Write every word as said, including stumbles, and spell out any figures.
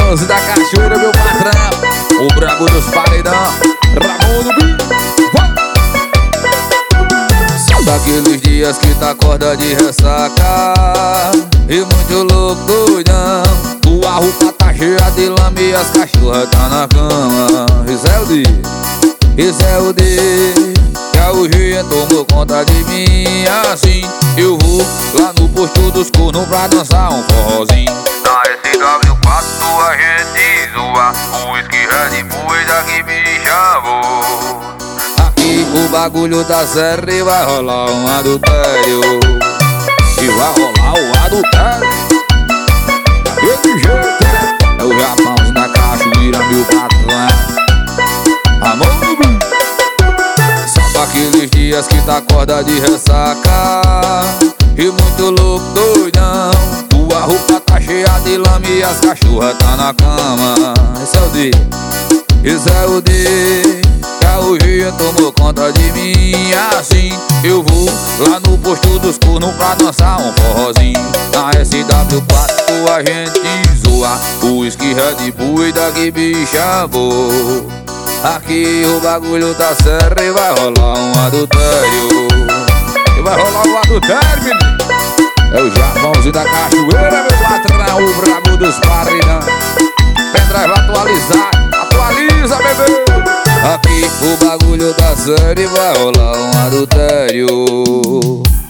Japãozinho da cachoeira, meu patrão. O brabo dos paredão, Ramon do Bi. São daqueles dias que tá corda de ressaca e muito louco, doidão. Tua roupa tá cheia de lama e as cachorras tá na cama. Isso é o dia, isso é o dia que a urgia tomou conta de mim. Assim eu vou lá no posto dos cornos pra dançar um forrozinho. Na S W quatro a gente zoa, o whisky Red Bull e daqui me chamou. Aqui o bagulho tá sério e vai rolar um adultério. E vai rolar um adultério daquele jeito. É o Japãozinho da cachoeira, meu patrão. Amor, são daqueles dias que tá corda de ressaca e muito louco, doidão. Tua roupa tá cheia de lama e as cachorras tá na cama. Esse é o dia, esse é o dia que a orgia tomou conta de mim. Assim eu vou lá no posto dos cornos pra dançar um forrozinho. Na S W quatro a gente zoa, o whisky Red Bull e daqui me chamou. Aqui o bagulho tá sério e vai rolar um adultério. E vai rolar um adultério, menino. É o Japãozinho da cachoeira, meu patrão, o brabo dos paredão. Pendrive atualizado, atualiza, bebê. Aqui o bagulho tá sério e vai rolar um adultério.